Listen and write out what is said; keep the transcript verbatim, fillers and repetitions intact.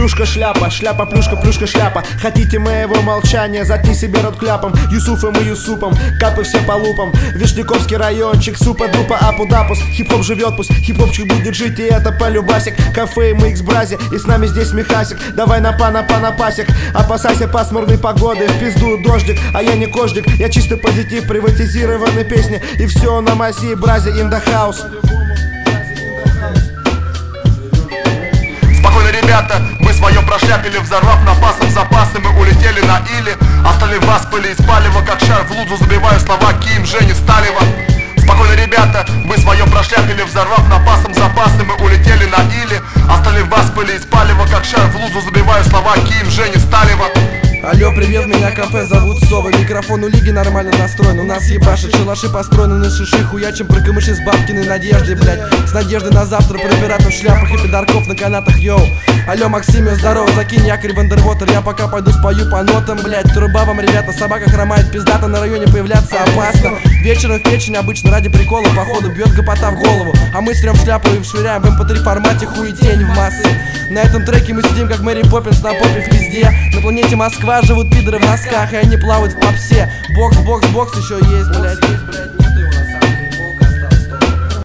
плюшка, шляпа, шляпа, плюшка, плюшка, шляпа. Хотите моего молчания, заткни себе рот кляпом. Юсуфом и Юсупом, капы все по лупам. Вишняковский райончик, супа, дупа, апудапус. Хип-хоп живет, пусть хип-хопчик будет жить, и это полюбасик. Кафе, мы икс бразе, и с нами здесь Михасик. Давай на па, на па, на пасик. Опасайся пасмурной погоды, в пизду дождик. А я не кождик, я чисто позитив, приватизированной песни. И все на мази, бразе, in the house. Спокойно, ребята, мы свое прошляпили, взорвав напасом запасы, мы улетели на или. Оставив вас пыли из палева, как шар в лузу, забиваю слова Ким, Жени, Сталева. Спокойно, ребята, мы свое прошляпили, взорвав напасом запасы, мы улетели на или. Оставив вас пыли из палева, как шар в лузу, забиваю слова Ким, Жени, Сталева. Алло, привет, меня кафе зовут Сова. Микрофон у Лиги нормально настроен. У нас ебашит шалаши построены на шиши. Хуячим про камыши с бабкиной надеждой, блять. С надеждой на завтра про пиратов в шляпах и пидорков на канатах, йоу. Алло, Максим, здорово, закинь якорь в андервотер. Я пока пойду спою по нотам, блять. Труба вам, ребята, собака хромает, пиздата, на районе появляться опасно. Вечером в печень обычно ради прикола, походу бьет гопота в голову. А мы стрем шляпу и вшвыряем в эм пэ три формате хуетень в массы. На этом треке мы сидим как Мэри Поппинс на попе везде. На планете Москва живут пидоры в носках, и они плавают в попсе. Бокс, бокс, бокс еще есть, блять, есть, блять.